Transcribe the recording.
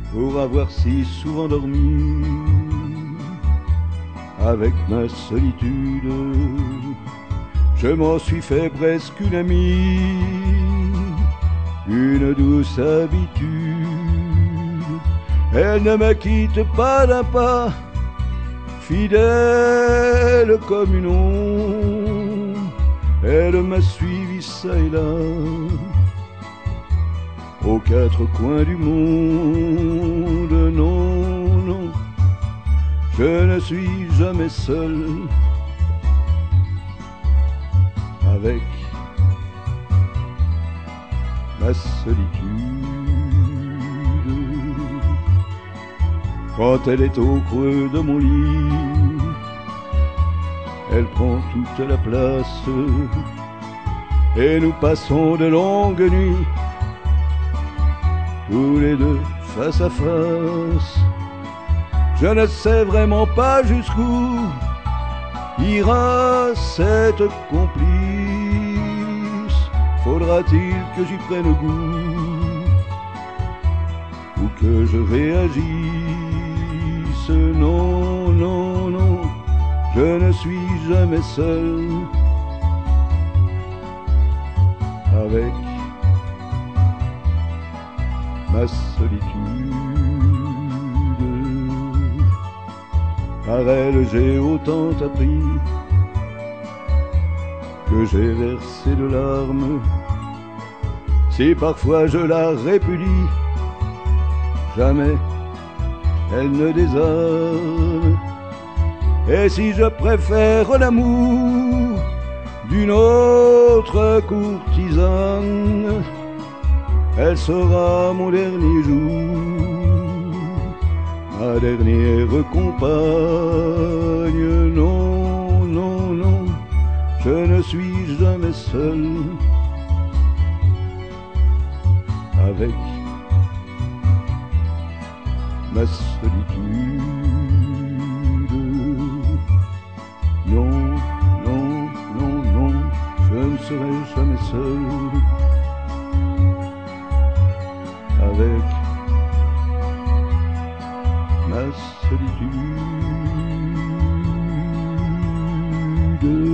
pour avoir si souvent dormi avec ma solitude. Je m'en suis fait presque une amie, une douce habitude. Elle ne me quitte pas d'un pas, fidèle comme une ombre. Elle m'a suivi ça et là, aux quatre coins du monde. Non, non, je ne suis jamais seul avec ma solitude. Quand elle est au creux de mon lit, elle prend toute la place et nous passons de longues nuits tous les deux face à face. Je ne sais vraiment pas jusqu'où ira cette complice. Faudra-t-il que j'y prenne goût ou que je réagisse? Non, non, non, je ne suis jamais seul avec ma solitude. Par elle j'ai autant appris que j'ai versé de larmes. Si parfois je la répudie, jamais elle ne désarme. Et si je préfère l'amour d'une autre courtisane, elle sera mon dernier jour, ma dernière compagne. Non, non, non, je ne suis jamais seul avec ma solitude. Non, non, non, non, je ne serai jamais seul avec ma solitude.